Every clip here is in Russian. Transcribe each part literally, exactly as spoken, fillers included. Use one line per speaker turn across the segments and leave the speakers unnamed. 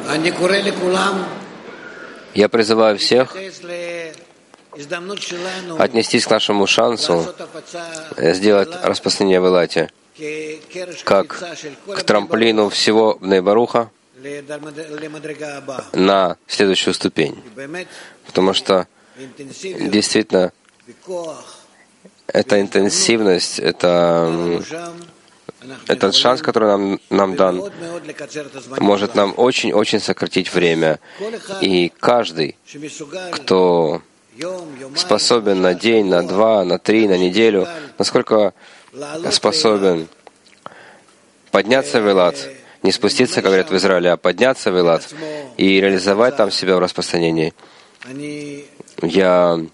Я призываю всех отнестись к нашему шансу сделать распространение в Илате как к трамплину всего Бней Баруха на следующую ступень. Потому что действительно эта интенсивность, это, этот шанс, который нам, нам дан, может нам очень-очень сократить время. И каждый, кто способен на день, на два, на три, на неделю, насколько способен подняться в Илат, не спуститься, как говорят в Израиле, а подняться в Илат и реализовать там себя в распространении, я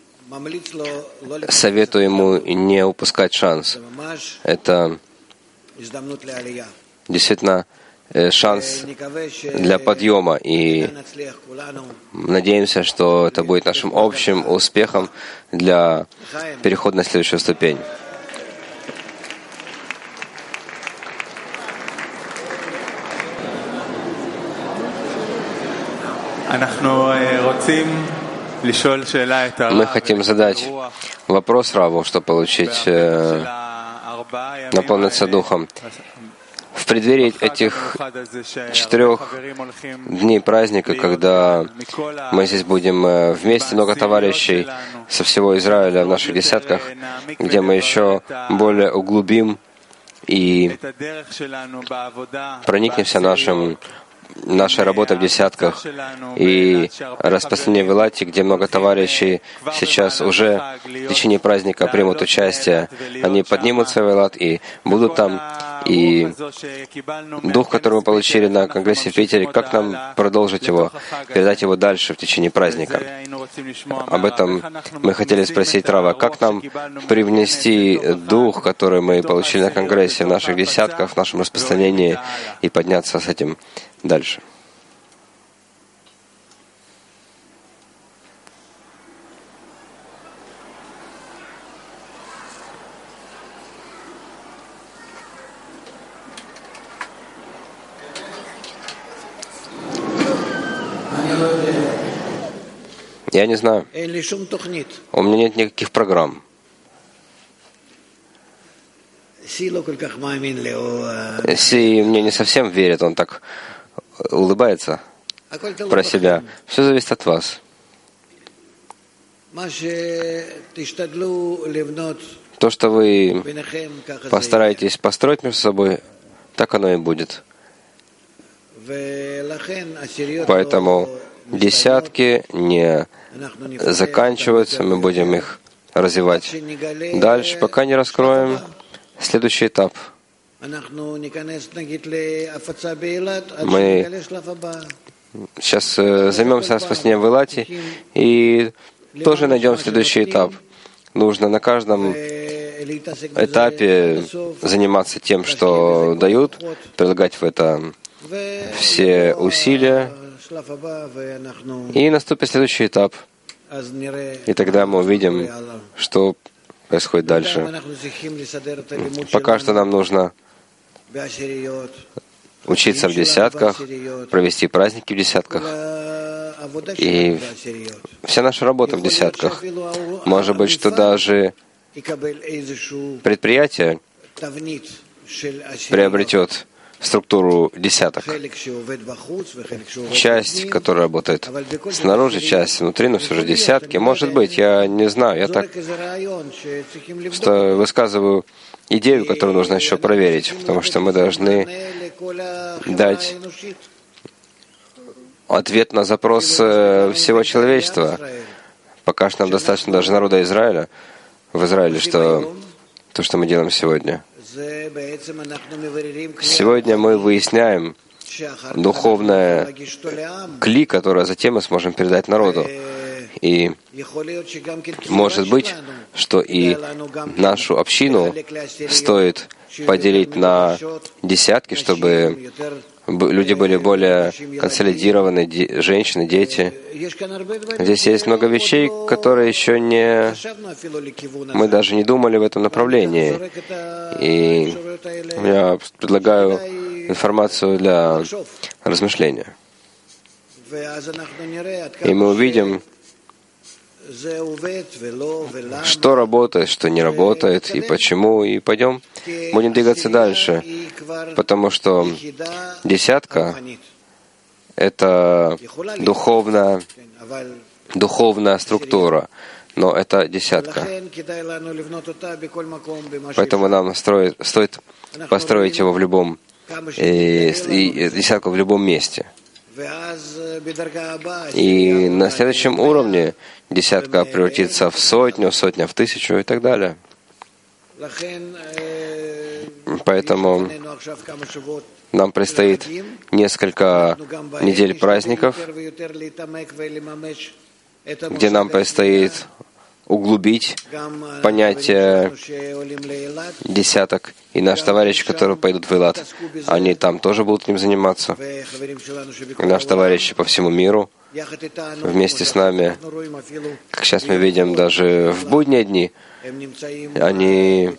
советую ему не упускать шанс. Это действительно шанс для подъема, и надеемся, что это будет нашим общим успехом для перехода на следующую ступень. Мы хотим задать вопрос Раву, чтобы получить, э, наполниться духом. В преддверии этих четырех дней праздника, когда мы здесь будем вместе, много товарищей со всего Израиля в наших десятках, где мы еще более углубим и проникнемся нашим наша работа в десятках и распространение в Илате, где много товарищей сейчас уже в течение праздника примут участие. Они поднимутся в Илат и будут там. И дух, который мы получили на Конгрессе в Питере, как нам продолжить его, передать его дальше в течение праздника? Об этом мы хотели спросить Рава. Как нам привнести дух, который мы получили на Конгрессе, в наших десятках, в нашем распространении, и подняться с этим дальше? Я не знаю. У меня нет никаких программ. Си мне не совсем верит, он так улыбается про себя. Все зависит от вас. То, что вы постараетесь построить между собой, так оно и будет. Поэтому десятки не заканчиваются, мы будем их развивать дальше, пока не раскроем следующий этап. Мы сейчас займемся распространением в Илате и тоже найдем следующий этап. Нужно на каждом этапе заниматься тем, что дают, прилагать в это все усилия, и наступит следующий этап. И тогда мы увидим, что происходит дальше. Пока что нам нужно учиться в десятках, провести праздники в десятках. И вся наша работа в десятках. Может быть, что даже предприятие приобретет структуру десяток. Часть, которая работает снаружи, часть внутри, но все же десятки. Может быть, я не знаю. Я так что высказываю идею, которую нужно еще проверить, потому что мы должны дать ответ на запрос всего человечества. Пока что нам достаточно даже народа Израиля, в Израиле, что то, что мы делаем сегодня. Сегодня мы выясняем духовное кли, которое затем мы сможем передать народу. И может быть, что и нашу общину стоит поделить на десятки, чтобы люди были более консолидированы, женщины, дети. Здесь есть много вещей, которые еще не... Мы даже не думали в этом направлении. И я предлагаю информацию для размышления. И мы увидим, что работает, что не работает, и почему, и пойдем, будем двигаться дальше, потому что десятка — это духовная, духовная структура, но это десятка. Поэтому нам строит, стоит построить его в любом, и, и десятку в любом месте. И на следующем уровне десятка превратится в сотню, сотня в тысячу и так далее. Поэтому нам предстоит несколько недель праздников, где нам предстоит углубить понятие десяток. И наши товарищи, которые пойдут в Эйлат, они там тоже будут этим заниматься. И наши товарищи по всему миру вместе с нами, как сейчас мы видим, даже в будние дни, они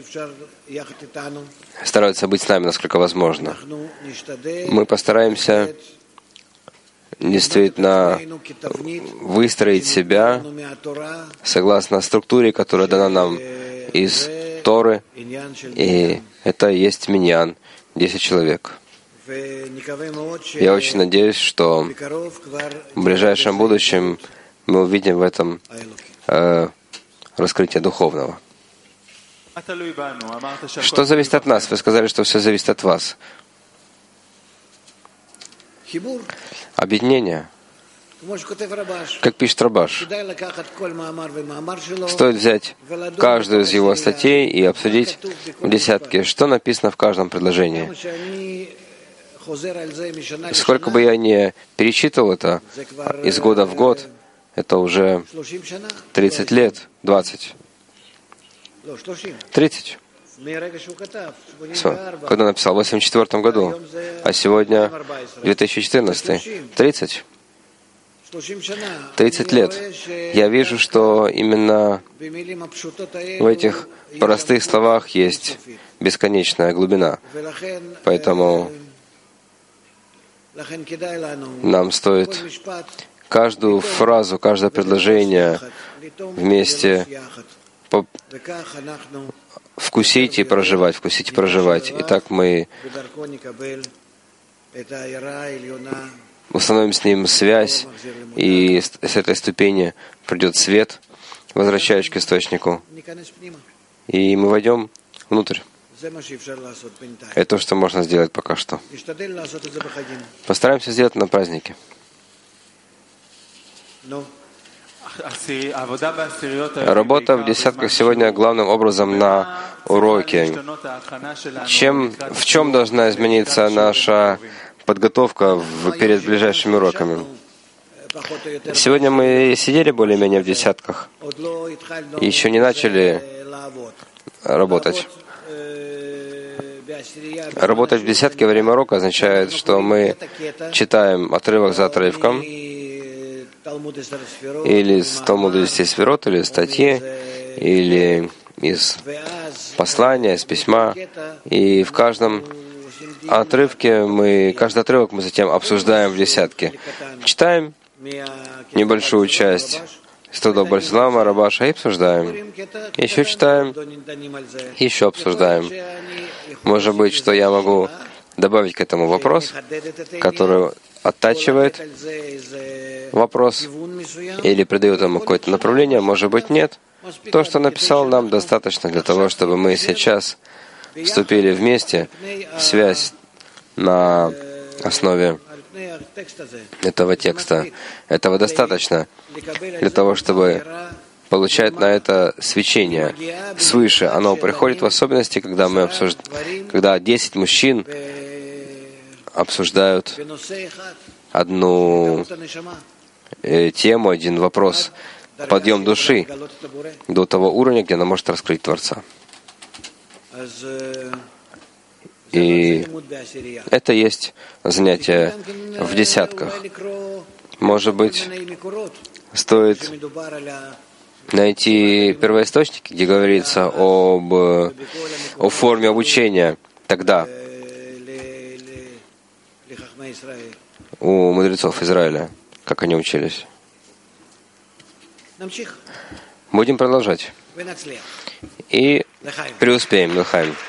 стараются быть с нами, насколько возможно. Мы постараемся действительно выстроить себя согласно структуре, которая дана нам из Торы, и это есть миньян, десять человек. Я очень надеюсь, что в ближайшем будущем мы увидим в этом э, раскрытие духовного. Что зависит от нас? Вы сказали, что все зависит от вас. Объединение. Как пишет Рабаш, стоит взять каждую из его статей и обсудить в десятке, что написано в каждом предложении. Сколько бы я ни перечитывал это из года в год, это уже тридцать лет, двадцать. тридцать. Когда написал? В восемьдесят четвёртом году. А сегодня две тысячи четырнадцатый. тридцать. тридцать лет. Я вижу, что именно в этих простых словах есть бесконечная глубина. Поэтому нам стоит каждую фразу, каждое предложение вместе вкусить и проживать, вкусить и проживать. И так мы установим с ним связь, и с этой ступени придет свет, возвращающий к источнику. И мы войдем внутрь. Это то, что можно сделать пока что. Постараемся сделать на празднике. Работа в десятках сегодня главным образом на уроке. Чем, в чем должна измениться наша подготовка в, перед ближайшими уроками? Сегодня мы сидели более-менее в десятках и еще не начали работать. Работать в десятке во время урока означает, что мы читаем отрывок за отрывком, или из Талмуда десяти сферот, или из статьи, или из послания, из письма. И в каждом отрывке мы, каждый отрывок мы затем обсуждаем в десятке. Читаем небольшую часть из трудов Бальсулама, Рабаша и обсуждаем. Еще читаем, еще обсуждаем. Может быть, что я могу добавить к этому вопрос, который оттачивает вопрос или придает ему какое-то направление, может быть, нет. То, что написал, нам достаточно для того, чтобы мы сейчас вступили вместе в связь на основе этого текста. Этого достаточно для того, чтобы получать на это свечение свыше. Оно приходит в особенности, когда мы обсуждаем, когда десять мужчин обсуждают одну э, тему, один вопрос, подъем души до того уровня, где она может раскрыть Творца. И это есть занятие в десятках. Может быть, стоит найти первоисточники, где говорится об, о форме обучения. Тогда у мудрецов Израиля, как они учились. Будем продолжать. И преуспеем, Лехаим.